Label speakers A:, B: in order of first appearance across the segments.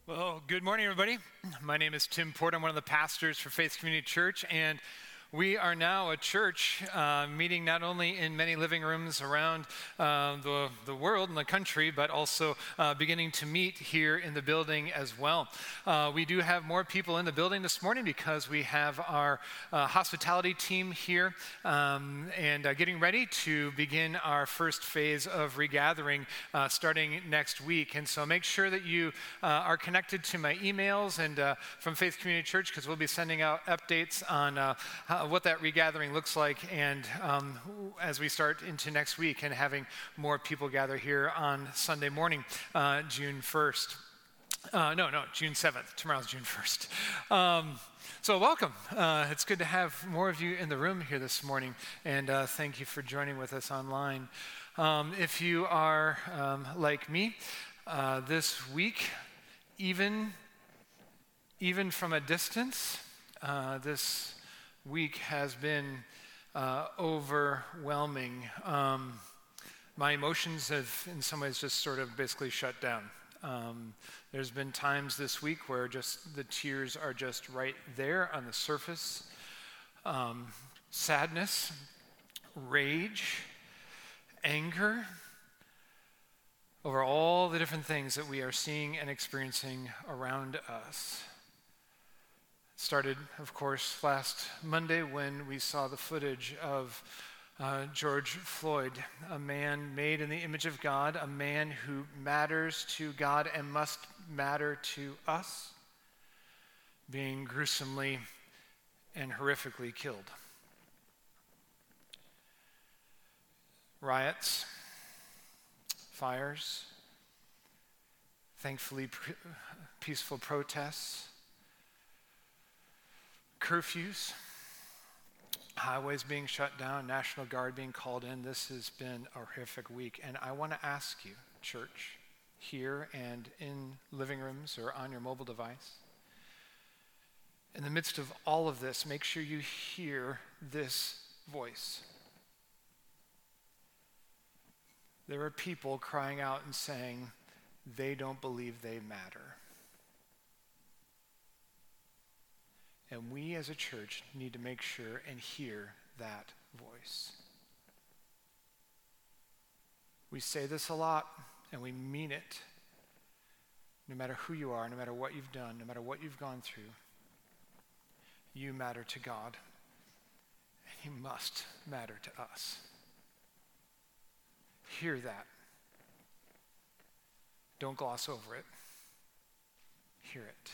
A: Well, good morning, everybody. My name is Tim Porter. I'm one of the pastors for Faith Community Church, and we are now a church meeting not only in many living rooms around the world and the country, but also beginning to meet here in the building as well. We do have more people in the building this morning because we have our hospitality team here and getting ready to begin our first phase of regathering starting next week. And so make sure that you are connected to my emails and from Faith Community Church, because we'll be sending out updates on what that regathering looks like, and as we start into next week and having more people gather here on Sunday morning, June 1st. June 7th. Tomorrow's June 1st. So welcome. It's good to have more of you in the room here this morning, and thank you for joining with us online. If you are like me, this week, even from a distance, this week has been overwhelming. My emotions have in some ways just sort of basically shut down. There's been times this week where just the tears are just right there on the surface. Sadness, rage, anger over all the different things that we are seeing and experiencing around us. Started, of course, last Monday when we saw the footage of George Floyd, a man made in the image of God, a man who matters to God and must matter to us, being gruesomely and horrifically killed. Riots, fires, thankfully peaceful protests, curfews, highways being shut down, National Guard being called in. This has been a horrific week. And I want to ask you, church, here and in living rooms or on your mobile device, in the midst of all of this, make sure you hear this voice. There are people crying out and saying they don't believe they matter. And we as a church need to make sure and hear that voice. We say this a lot, and we mean it. No matter who you are, no matter what you've done, no matter what you've gone through, you matter to God, and He must matter to us. Hear that. Don't gloss over it. Hear it.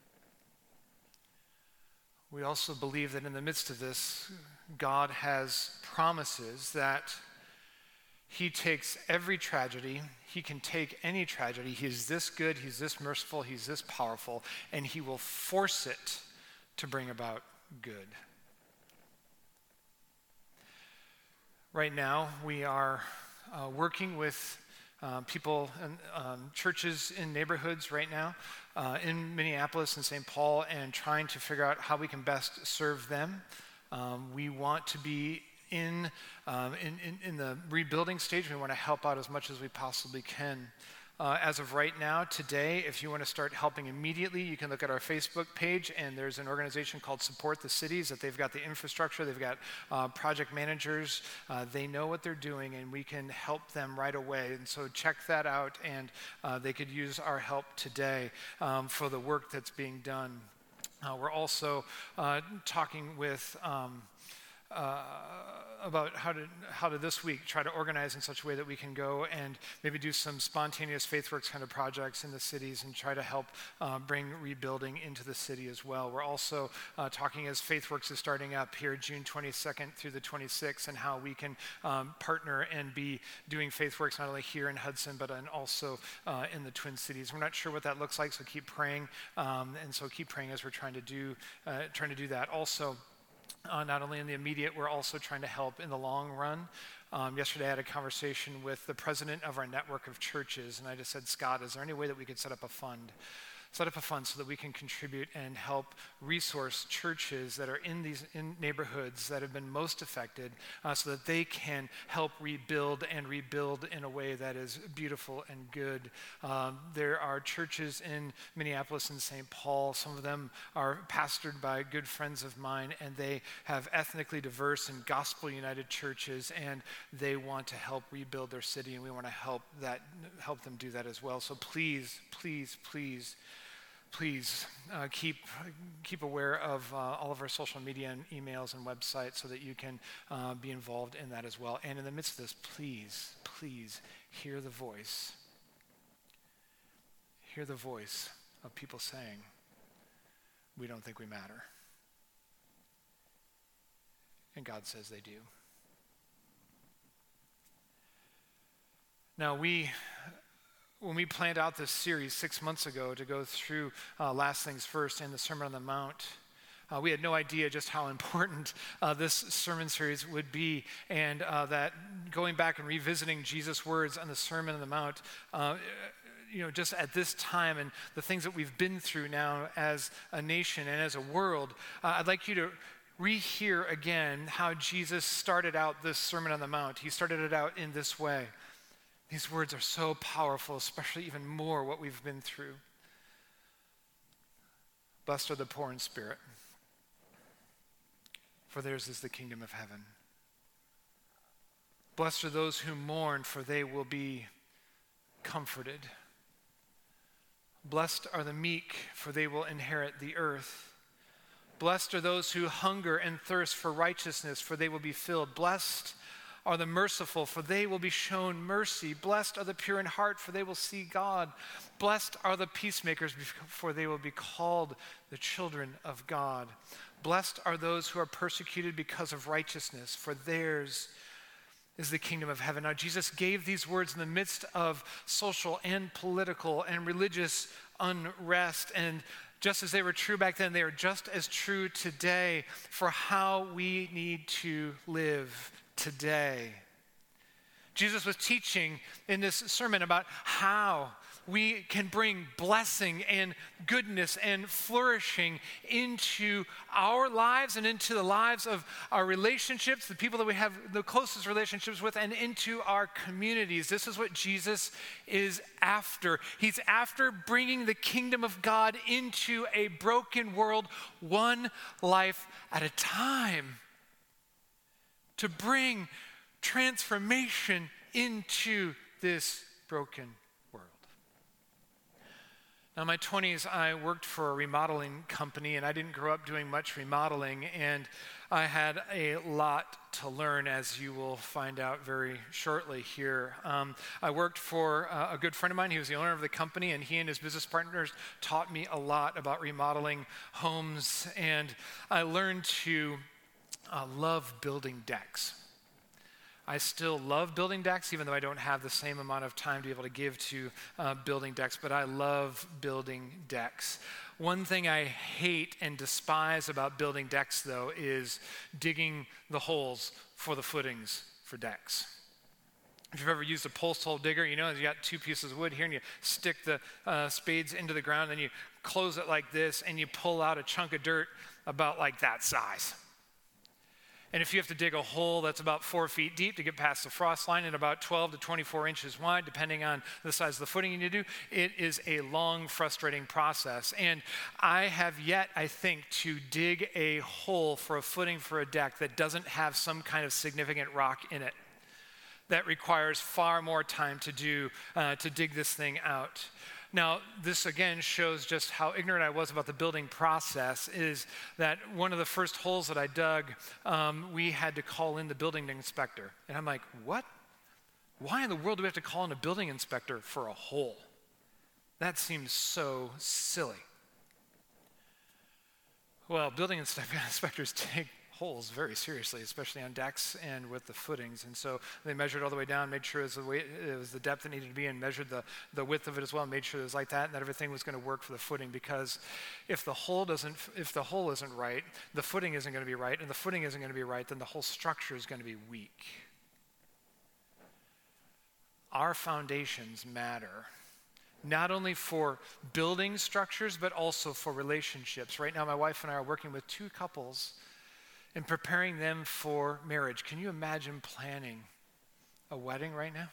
A: We also believe that in the midst of this, God has promises that He takes every tragedy. He can take any tragedy. He is this good, He's this merciful, He's this powerful, and He will force it to bring about good. Right now, we are working with people and churches in neighborhoods right now in Minneapolis and St. Paul, and trying to figure out how we can best serve them. We want to be in the rebuilding stage. We want to help out as much as we possibly can. As of right now, today, if you want to start helping immediately, you can look at our Facebook page, and there's an organization called Support the Cities that they've got the infrastructure, they've got project managers, they know what they're doing, and we can help them right away. And so check that out, and they could use our help today for the work that's being done. We're also talking with about how to this week try to organize in such a way that we can go and maybe do some spontaneous FaithWorks kind of projects in the cities and try to help bring rebuilding into the city as well. We're also talking, as FaithWorks is starting up here June 22nd through the 26th, and how we can partner and be doing FaithWorks not only here in Hudson but also in the Twin Cities. We're not sure what that looks like, so keep praying, and so keep praying as we're trying to do that. Also, not only in the immediate, we're also trying to help in the long run. Yesterday I had a conversation with the president of our network of churches, and I just said, Scott, is there any way that we could set up a fund Set up a fund so that we can contribute and help resource churches that are in neighborhoods that have been most affected, so that they can help rebuild in a way that is beautiful and good. There are churches in Minneapolis and St. Paul. Some of them are pastored by good friends of mine, and they have ethnically diverse and gospel-united churches, and they want to help rebuild their city, and we want to help them do that as well. So please, please, please, please keep aware of all of our social media and emails and websites so that you can be involved in that as well. And in the midst of this, please, please hear the voice. Hear the voice of people saying, we don't think we matter. And God says they do. Now when we planned out this series 6 months ago to go through Last Things First and the Sermon on the Mount, we had no idea just how important this sermon series would be, and that going back and revisiting Jesus' words on the Sermon on the Mount, just at this time and the things that we've been through now as a nation and as a world, I'd like you to rehear again how Jesus started out this Sermon on the Mount. He started it out in this way. These words are so powerful, especially even more what we've been through. Blessed are the poor in spirit, for theirs is the kingdom of heaven. Blessed are those who mourn, for they will be comforted. Blessed are the meek, for they will inherit the earth. Blessed are those who hunger and thirst for righteousness, for they will be filled. Blessed are the merciful, for they will be shown mercy. Blessed are the pure in heart, for they will see God. Blessed are the peacemakers, for they will be called the children of God. Blessed are those who are persecuted because of righteousness, for theirs is the kingdom of heaven. Now, Jesus gave these words in the midst of social and political and religious unrest, and just as they were true back then, they are just as true today for how we need to live today. Jesus was teaching in this sermon about how we can bring blessing and goodness and flourishing into our lives and into the lives of our relationships, the people that we have the closest relationships with, and into our communities. This is what Jesus is after. He's after bringing the kingdom of God into a broken world, one life at a time, to bring transformation into this broken world. Now, in my 20s, I worked for a remodeling company, and I didn't grow up doing much remodeling, and I had a lot to learn, as you will find out very shortly here. I worked for a good friend of mine. He was the owner of the company, and he and his business partners taught me a lot about remodeling homes, and I learned to love building decks. I still love building decks, even though I don't have the same amount of time to be able to give to building decks, but I love building decks. One thing I hate and despise about building decks, though, is digging the holes for the footings for decks. If you've ever used a post hole digger, you know you got two pieces of wood here, and you stick the spades into the ground, and you close it like this, and you pull out a chunk of dirt about like that size. And if you have to dig a hole that's about 4 feet deep to get past the frost line and about 12 to 24 inches wide, depending on the size of the footing you do, it is a long, frustrating process. And I have yet, I think, to dig a hole for a footing for a deck that doesn't have some kind of significant rock in it. That requires far more time to dig this thing out. Now, this again shows just how ignorant I was about the building process. Is that one of the first holes that I dug, we had to call in the building inspector. And I'm like, what? Why in the world do we have to call in a building inspector for a hole? That seems so silly. Well, building inspectors take holes very seriously, especially on decks and with the footings. And so they measured all the way down, made sure it was the depth it needed to be, and measured the width of it as well, made sure it was like that, and that everything was going to work for the footing. Because if the hole isn't right, the footing isn't going to be right, and the footing isn't going to be right, then the whole structure is going to be weak. Our foundations matter. not only for building structures, but also for relationships. Right now, my wife and I are working with 2 couples and preparing them for marriage. Can you imagine planning a wedding right now?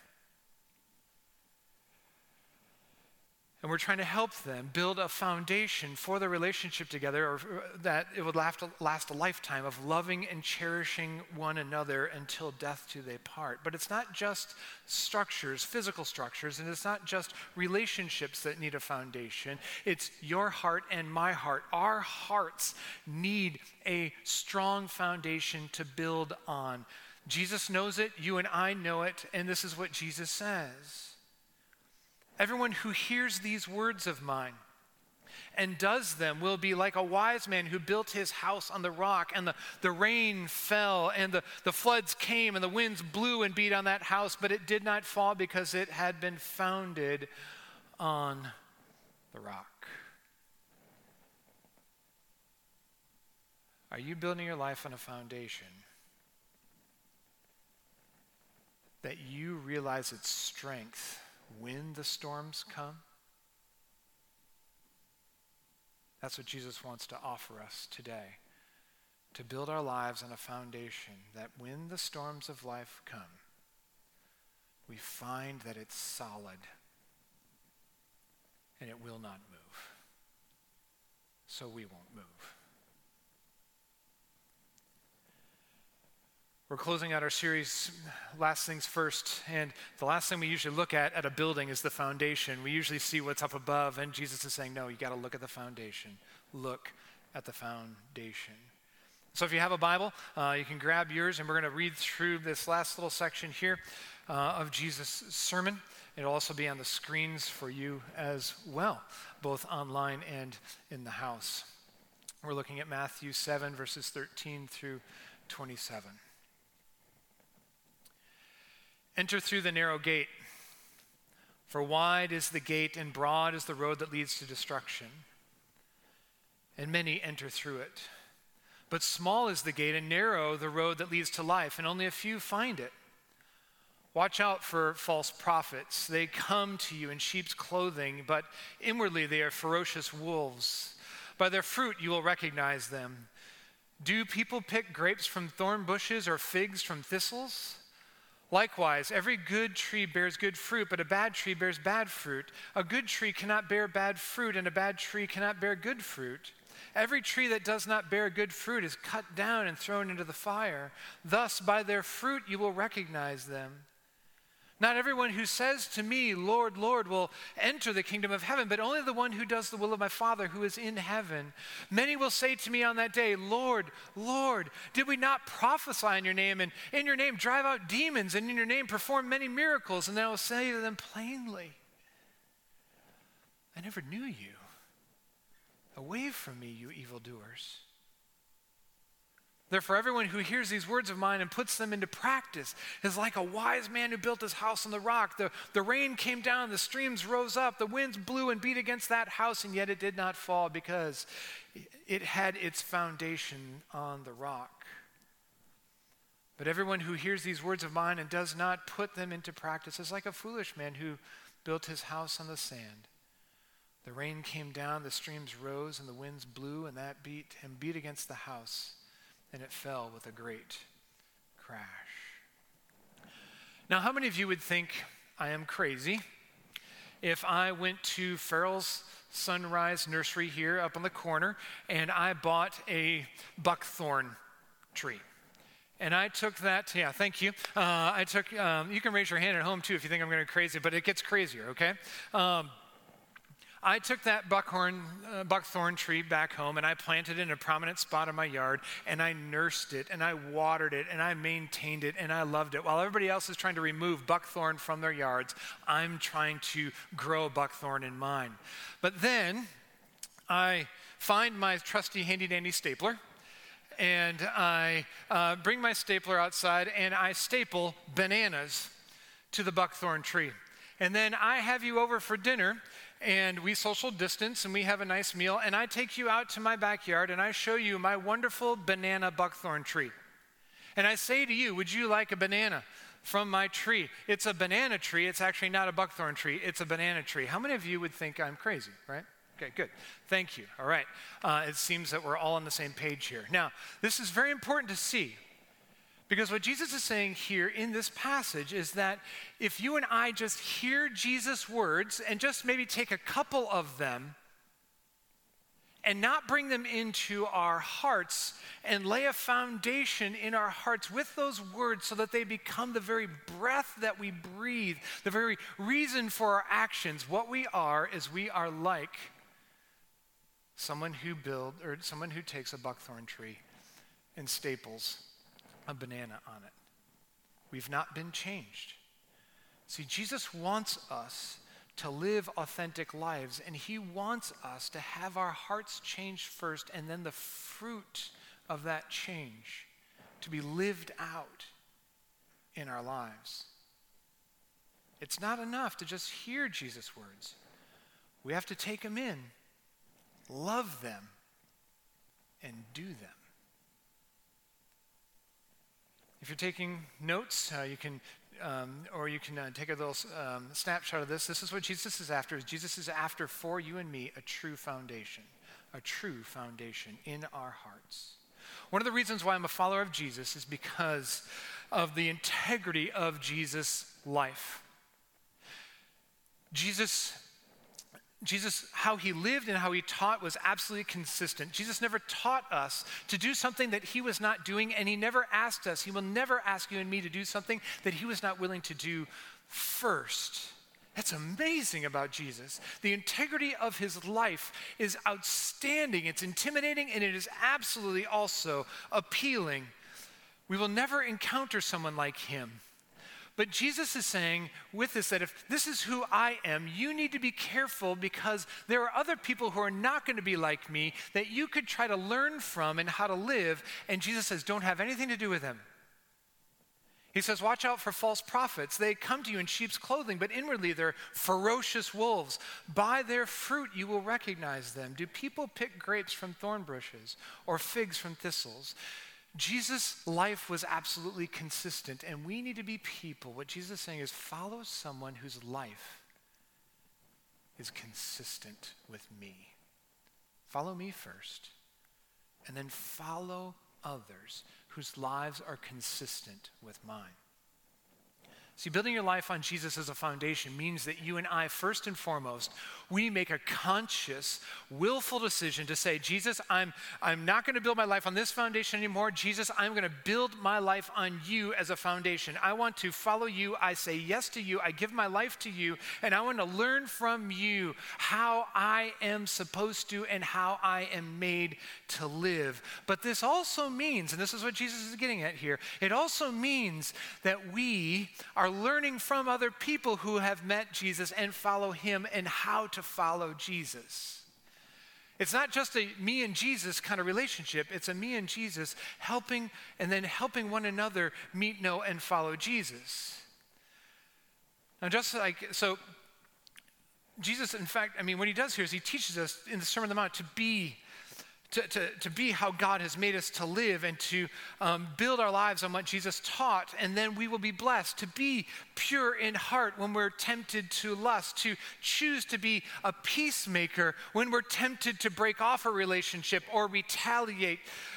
A: And we're trying to help them build a foundation for their relationship together, or that it would last a lifetime of loving and cherishing one another until death do they part. But it's not just structures, physical structures, and it's not just relationships that need a foundation. It's your heart and my heart. Our hearts need a strong foundation to build on. Jesus knows it, you and I know it, and this is what Jesus says. Everyone who hears these words of mine and does them will be like a wise man who built his house on the rock, and the rain fell, and the floods came, and the winds blew and beat on that house, but it did not fall because it had been founded on the rock. Are you building your life on a foundation that you realize its strength when the storms come? That's what Jesus wants to offer us today, to build our lives on a foundation that when the storms of life come, we find that it's solid and it will not move. So we won't move. We're closing out our series, Last Things First, and the last thing we usually look at a building is the foundation. We usually see what's up above, and Jesus is saying, no, you got to look at the foundation. Look at the foundation. So if you have a Bible, you can grab yours, and we're going to read through this last little section here of Jesus' sermon. It'll also be on the screens for you as well, both online and in the house. We're looking at Matthew 7, verses 13 through 27. Enter through the narrow gate, for wide is the gate and broad is the road that leads to destruction, and many enter through it. But small is the gate and narrow the road that leads to life, and only a few find it. Watch out for false prophets. They come to you in sheep's clothing, but inwardly they are ferocious wolves. By their fruit you will recognize them. Do people pick grapes from thorn bushes or figs from thistles? Likewise, every good tree bears good fruit, but a bad tree bears bad fruit. A good tree cannot bear bad fruit, and a bad tree cannot bear good fruit. Every tree that does not bear good fruit is cut down and thrown into the fire. Thus, by their fruit you will recognize them. Not everyone who says to me, Lord, Lord, will enter the kingdom of heaven, but only the one who does the will of my Father who is in heaven. Many will say to me on that day, Lord, Lord, did we not prophesy in your name, and in your name drive out demons, and in your name perform many miracles? And then I will say to them plainly, I never knew you. Away from me, you evildoers. Therefore, everyone who hears these words of mine and puts them into practice is like a wise man who built his house on the rock. The rain came down, the streams rose up, the winds blew and beat against that house, and yet it did not fall because it had its foundation on the rock. But everyone who hears these words of mine and does not put them into practice is like a foolish man who built his house on the sand. The rain came down, the streams rose, and the winds blew, and that beat against the house, and it fell with a great crash. Now, how many of you would think I am crazy if I went to Farrell's Sunrise Nursery here up on the corner and I bought a buckthorn tree? And I took that, yeah, thank you. You can raise your hand at home too if you think I'm going crazy, but it gets crazier, okay? I took that buckthorn tree back home and I planted it in a prominent spot in my yard, and I nursed it and I watered it and I maintained it and I loved it. While everybody else is trying to remove buckthorn from their yards, I'm trying to grow buckthorn in mine. But then I find my trusty handy dandy stapler, and I bring my stapler outside and I staple bananas to the buckthorn tree. And then I have you over for dinner, and we social distance, and we have a nice meal, and I take you out to my backyard, and I show you my wonderful banana buckthorn tree. And I say to you, would you like a banana from my tree. It's a banana tree. It's actually not a buckthorn tree. It's a banana tree. How many of you would think I'm crazy, right? Okay, good. Thank you. All right. It seems that we're all on the same page here. Now, this is very important to see, because what Jesus is saying here in this passage is that if you and I just hear Jesus' words and just maybe take a couple of them and not bring them into our hearts and lay a foundation in our hearts with those words so that they become the very breath that we breathe, the very reason for our actions, what we are is we are like someone who takes a buckthorn tree and staples a banana on it. We've not been changed. See, Jesus wants us to live authentic lives, and he wants us to have our hearts changed first, and then the fruit of that change to be lived out in our lives. It's not enough to just hear Jesus' words. We have to take them in, love them, and do them. If you're taking notes, you can take a little snapshot of this. This is what Jesus is after. Jesus is after for you and me a true foundation in our hearts. One of the reasons why I'm a follower of Jesus is because of the integrity of Jesus' life. Jesus, how he lived and how he taught was absolutely consistent. Jesus never taught us to do something that he was not doing, and he never asked us. He will never ask you and me to do something that he was not willing to do first. That's amazing about Jesus. The integrity of his life is outstanding. It's intimidating, and it is absolutely also appealing. We will never encounter someone like him. But Jesus is saying with this that if this is who I am, you need to be careful, because there are other people who are not going to be like me that you could try to learn from and how to live. And Jesus says, don't have anything to do with them. He says, watch out for false prophets. They come to you in sheep's clothing, but inwardly they're ferocious wolves. By their fruit you will recognize them. Do people pick grapes from thorn bushes or figs from thistles? Jesus' life was absolutely consistent, and we need to be people. What Jesus is saying is follow someone whose life is consistent with me. Follow me first, and then follow others whose lives are consistent with mine. See, building your life on Jesus as a foundation means that you and I, first and foremost, we make a conscious, willful decision to say, Jesus, I'm not going to build my life on this foundation anymore. Jesus, I'm going to build my life on you as a foundation. I want to follow you. I say yes to you. I give my life to you, and I want to learn from you how I am supposed to and how I am made to live. But this also means, and this is what Jesus is getting at here, it also means that we are learning from other people who have met Jesus and follow him and how to follow Jesus. It's not just a me and Jesus kind of relationship. It's a me and Jesus helping one another meet, know, and follow Jesus. Now, so Jesus, in fact, what he does here is he teaches us in the Sermon on the Mount to be how God has made us to live, and to build our lives on what Jesus taught, and then we will be blessed to be pure in heart when we're tempted to lust, to choose to be a peacemaker when we're tempted to break off a relationship or retaliate,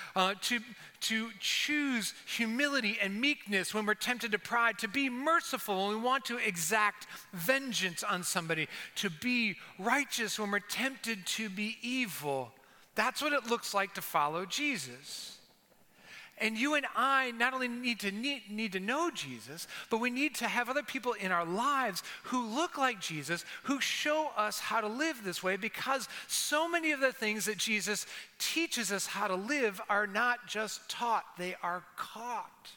A: to choose humility and meekness when we're tempted to pride, to be merciful when we want to exact vengeance on somebody, to be righteous when we're tempted to be evil. That's what it looks like to follow Jesus. And you and I not only need to know Jesus, but we need to have other people in our lives who look like Jesus, who show us how to live this way, because so many of the things that Jesus teaches us how to live are not just taught, they are caught.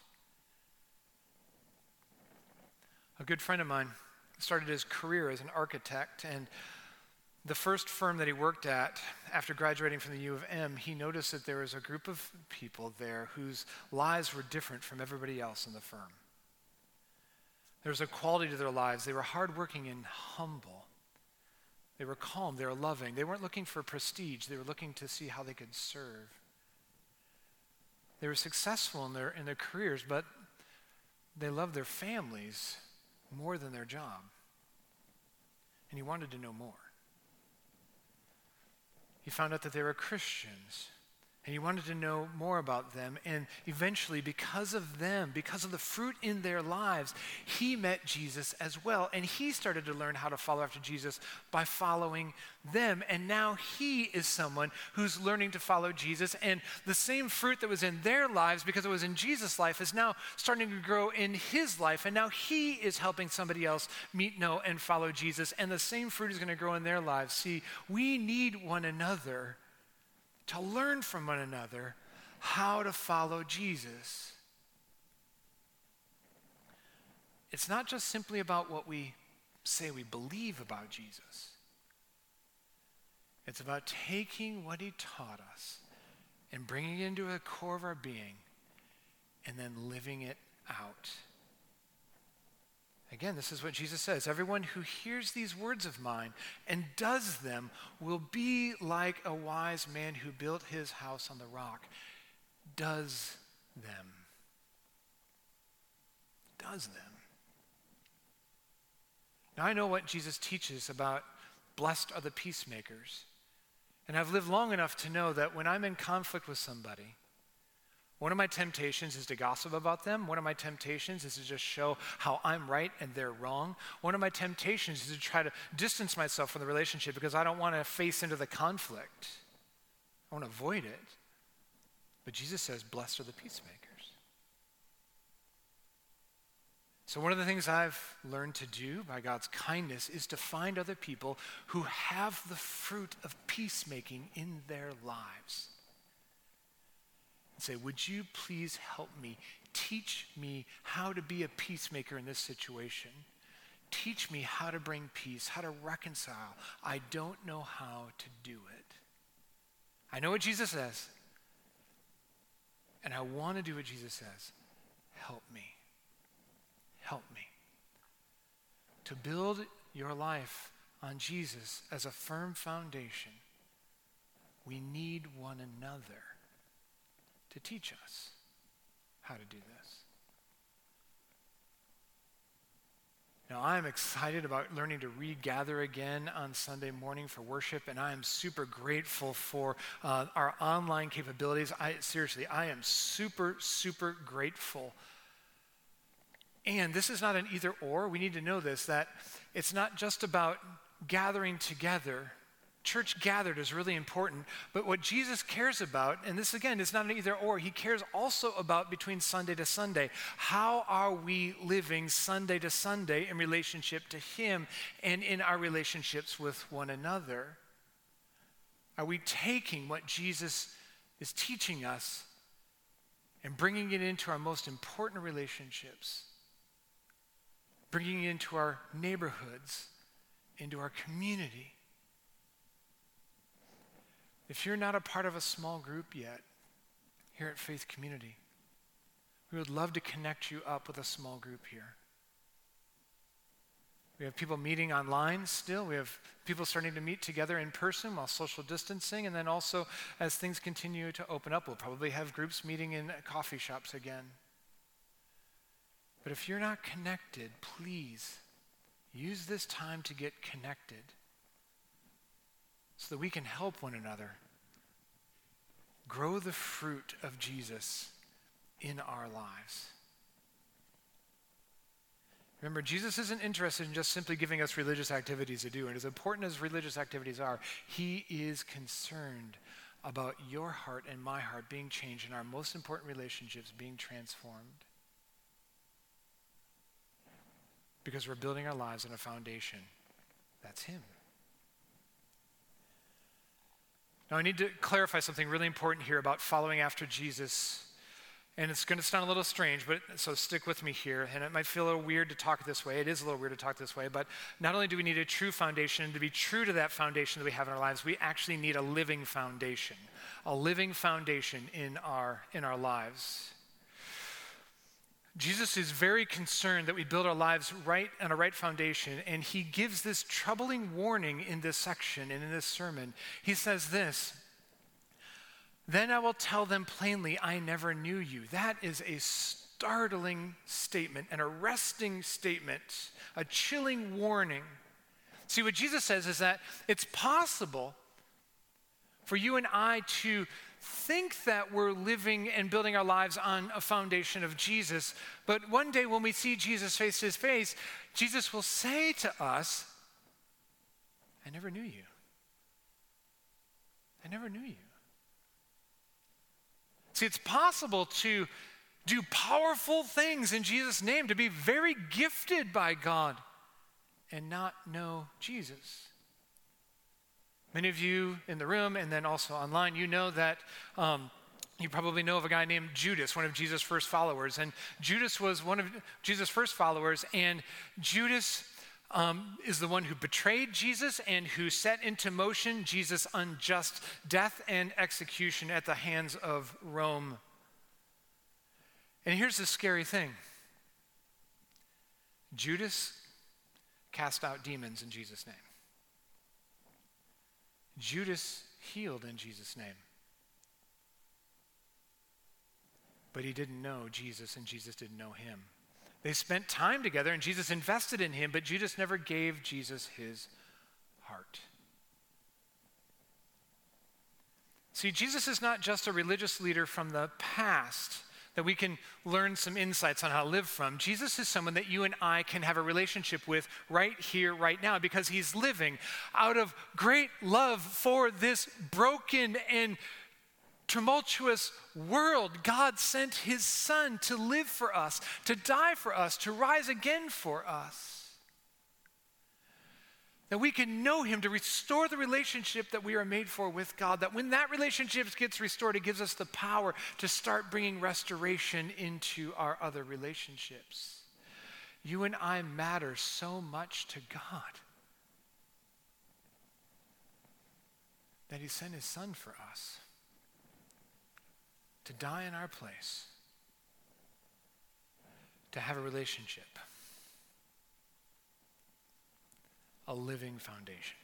A: A good friend of mine started his career as an architect, and the first firm that he worked at after graduating from the U of M, he noticed that there was a group of people there whose lives were different from everybody else in the firm. There was a quality to their lives. They were hardworking and humble. They were calm. They were loving. They weren't looking for prestige. They were looking to see how they could serve. They were successful in their careers, but they loved their families more than their job. And he wanted to know more. He found out that they were Christians, and he wanted to know more about them. And eventually, because of them, because of the fruit in their lives, he met Jesus as well. And he started to learn how to follow after Jesus by following them. And now he is someone who's learning to follow Jesus. And the same fruit that was in their lives, because it was in Jesus' life, is now starting to grow in his life. And now he is helping somebody else meet, know, and follow Jesus. And the same fruit is going to grow in their lives. See, we need one another to learn from one another how to follow Jesus. It's not just simply about what we say we believe about Jesus. It's about taking what he taught us and bringing it into the core of our being and then living it out. Again, this is what Jesus says. Everyone who hears these words of mine and does them will be like a wise man who built his house on the rock. Does them. Does them. Now I know what Jesus teaches about blessed are the peacemakers. And I've lived long enough to know that when I'm in conflict with somebody, one of my temptations is to gossip about them. One of my temptations is to just show how I'm right and they're wrong. One of my temptations is to try to distance myself from the relationship because I don't want to face into the conflict. I want to avoid it. But Jesus says, blessed are the peacemakers. So one of the things I've learned to do by God's kindness is to find other people who have the fruit of peacemaking in their lives. And say, would you please help me? Teach me how to be a peacemaker in this situation. Teach me how to bring peace, how to reconcile. I don't know how to do it. I know what Jesus says, and I want to do what Jesus says. Help me. Help me. To build your life on Jesus as a firm foundation, we need one another to teach us how to do this. Now, I'm excited about learning to regather again on Sunday morning for worship, and I am super grateful for our online capabilities. I am super, super grateful. And this is not an either or. We need to know this, that it's not just about gathering together. Church gathered is really important, but what Jesus cares about, and this again is not an either or, he cares also about between Sunday to Sunday. How are we living Sunday to Sunday in relationship to him and in our relationships with one another? Are we taking what Jesus is teaching us and bringing it into our most important relationships? Bringing it into our neighborhoods, into our community? If you're not a part of a small group yet here at Faith Community, we would love to connect you up with a small group here. We have people meeting online still. We have people starting to meet together in person while social distancing. And then also, as things continue to open up, we'll probably have groups meeting in coffee shops again. But if you're not connected, please use this time to get connected, so that we can help one another grow the fruit of Jesus in our lives. Remember, Jesus isn't interested in just simply giving us religious activities to do. And as important as religious activities are, he is concerned about your heart and my heart being changed and our most important relationships being transformed. Because we're building our lives on a foundation. That's him. Now, I need to clarify something really important here about following after Jesus. And it's going to sound a little strange, but so stick with me here. And it might feel a little weird to talk this way. It is a little weird to talk this way. But not only do we need a true foundation, and to be true to that foundation that we have in our lives, we actually need a living foundation in our lives. Jesus is very concerned that we build our lives right on a right foundation, and he gives this troubling warning in this section and in this sermon. He says this, "Then I will tell them plainly, I never knew you." That is a startling statement, an arresting statement, a chilling warning. See, what Jesus says is that it's possible for you and I to think that we're living and building our lives on a foundation of Jesus, but one day when we see Jesus face to face, Jesus will say to us, I never knew you. I never knew you. See, it's possible to do powerful things in Jesus' name, to be very gifted by God and not know Jesus. Many of you in the room and then also online, you know that you probably know of a guy named Judas, one of Jesus' first followers. And Judas was one of Jesus' first followers, and Judas is the one who betrayed Jesus and who set into motion Jesus' unjust death and execution at the hands of Rome. And here's the scary thing. Judas cast out demons in Jesus' name. Judas healed in Jesus' name. But he didn't know Jesus, and Jesus didn't know him. They spent time together, and Jesus invested in him, but Judas never gave Jesus his heart. See, Jesus is not just a religious leader from the past that we can learn some insights on how to live from. Jesus is someone that you and I can have a relationship with right here, right now, because he's living out of great love for this broken and tumultuous world. God sent his son to live for us, to die for us, to rise again for us. That we can know him, to restore the relationship that we are made for with God. That when that relationship gets restored, it gives us the power to start bringing restoration into our other relationships. You and I matter so much to God that he sent his son for us to die in our place, to have a relationship, a living foundation.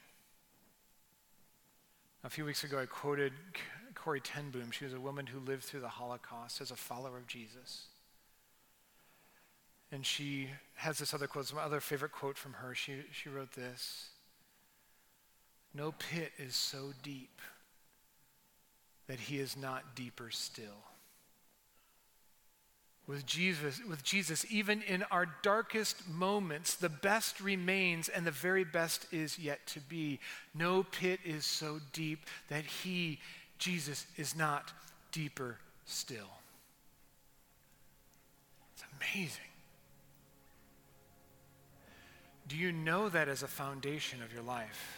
A: A few weeks ago, I quoted Corrie ten Boom. She was a woman who lived through the Holocaust as a follower of Jesus. And she has this other quote, my other favorite quote from her. She wrote this: "No pit is so deep that he is not deeper still." With Jesus, even in our darkest moments, the best remains and the very best is yet to be. No pit is so deep that he, Jesus, is not deeper still. It's amazing. Do you know that as a foundation of your life?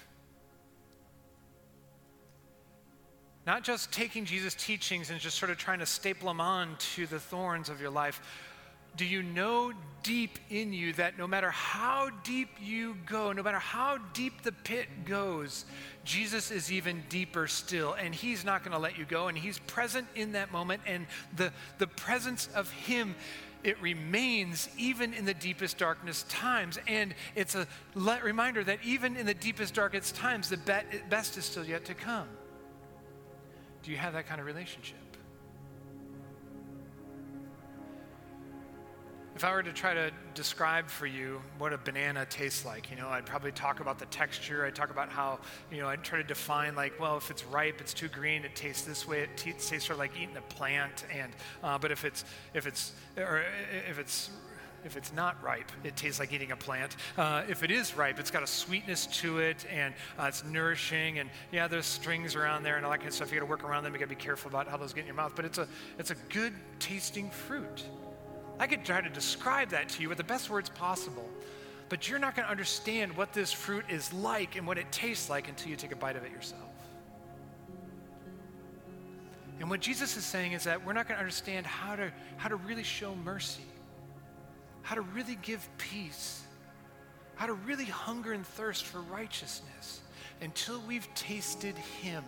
A: Not just taking Jesus' teachings and just sort of trying to staple them on to the thorns of your life. Do you know deep in you that no matter how deep you go, no matter how deep the pit goes, Jesus is even deeper still, and he's not going to let you go, and he's present in that moment, and the presence of him, it remains even in the deepest, darkest times. And it's a reminder that even in the deepest, darkest times, the best is still yet to come. Do you have that kind of relationship? If I were to try to describe for you what a banana tastes like, I'd probably talk about the texture. I'd talk about how, I'd try to define if it's ripe, it's too green, it tastes this way. It tastes sort of like eating a plant. And but if it's not ripe, it tastes like eating a plant. If it is ripe, it's got a sweetness to it, and it's nourishing. And yeah, there's strings around there and all that kind of stuff. You got to work around them. You got to be careful about how those get in your mouth. But it's a good tasting fruit. I could try to describe that to you with the best words possible, but you're not going to understand what this fruit is like and what it tastes like until you take a bite of it yourself. And what Jesus is saying is that we're not going to understand how to really show mercy, how to really give peace, how to really hunger and thirst for righteousness until we've tasted him.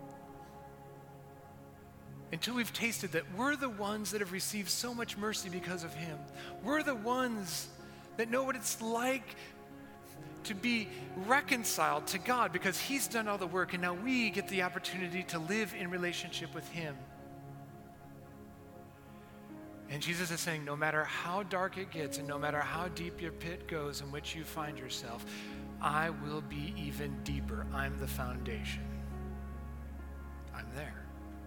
A: Until we've tasted that we're the ones that have received so much mercy because of him. We're the ones that know what it's like to be reconciled to God because he's done all the work, and now we get the opportunity to live in relationship with him. And Jesus is saying, no matter how dark it gets and no matter how deep your pit goes in which you find yourself, I will be even deeper. I'm the foundation. I'm there.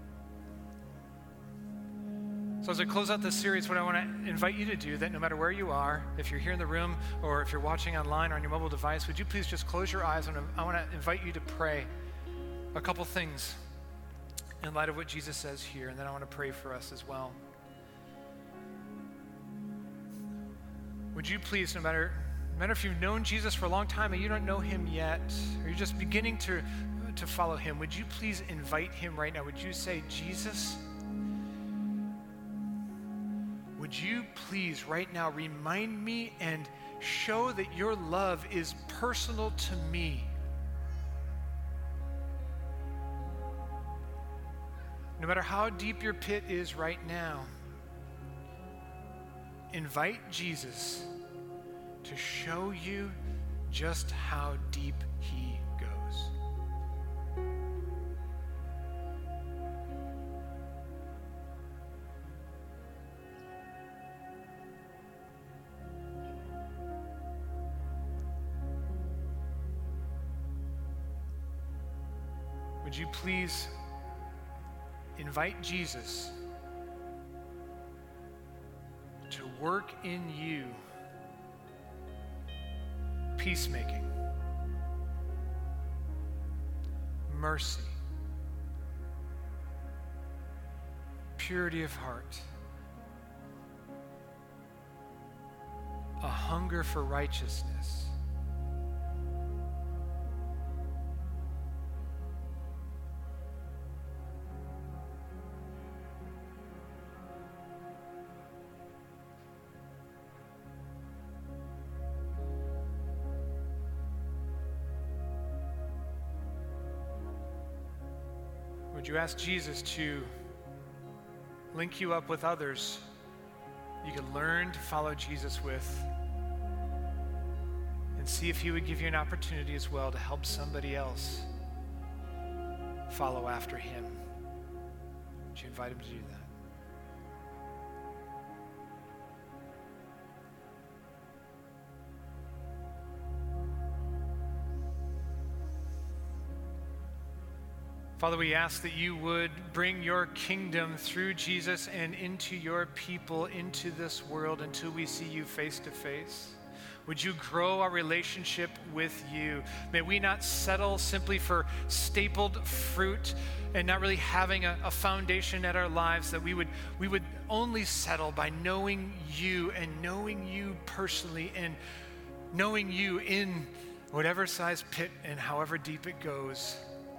A: So as I close out this series, what I want to invite you to do, that no matter where you are, if you're here in the room or if you're watching online or on your mobile device, would you please just close your eyes? I want to invite you to pray a couple things in light of what Jesus says here, and then I want to pray for us as well. Would you please, no matter if you've known Jesus for a long time and you don't know him yet, or you're just beginning to follow him, would you please invite him right now? Would you say, Jesus, would you please right now remind me and show that your love is personal to me? No matter how deep your pit is right now, invite Jesus to show you just how deep he goes. Would you please invite Jesus to work in you peacemaking, mercy, purity of heart, a hunger for righteousness, would you ask Jesus to link you up with others you can learn to follow Jesus with, and see if he would give you an opportunity as well to help somebody else follow after him? Would you invite him to do that? Father, we ask that you would bring your kingdom through Jesus and into your people, into this world, until we see you face to face. Would you grow our relationship with you? May we not settle simply for stapled fruit and not really having a foundation at our lives, that we would only settle by knowing you and knowing you personally and knowing you in whatever size pit and however deep it goes.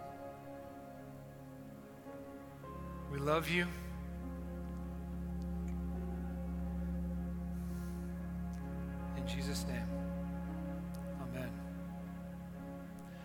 A: We love you. In Jesus' name.